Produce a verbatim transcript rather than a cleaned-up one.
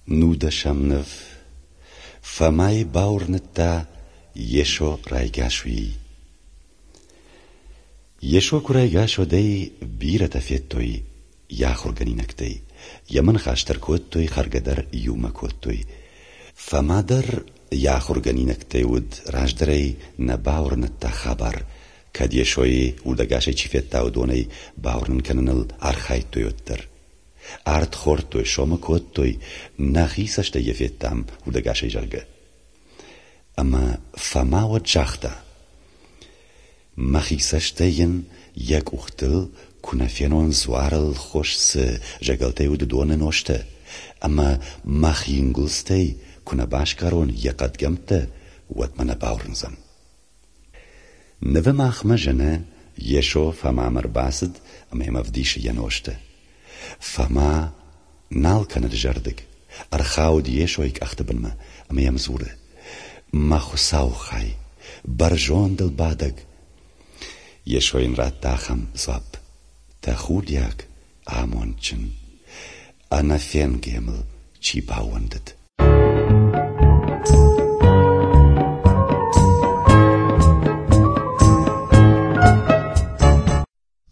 Nuda Shamnev, Famai Baurnetta, Yesho Raigashvi. Yesho Kuraigasho dei Birata Fettoi, Yahorganinactei, Yaman Hashtarkottoi, Hargadar Yumakottoi. Famadar Yahorganinactei ud Rajdarei Nabaurnetta Habar, Kad Yeshoi Udagashe Chifettau Donei, Baurnan Kananal Archaitoyotter. Art hortoi shomakottoi nachisaste jefettam udagashe jarga. Ama famawa jachta. Machisastejen jak uchtel kunafenon zwarel choshse jagalteu de donen oste. Ama machingulstei kunabashkaron yakad gemte wat mana baurenzam. Neve machma jene Yesho fama marbasid am hemavdish janoste. Fama nalkan de jardig, archau die Yeshoik achterbenma, am yam zure. Machusauchai, barjon del badag. Yeshoin rat dacham zwab, tachudiak amonchen, anafen gemel chi bauendet.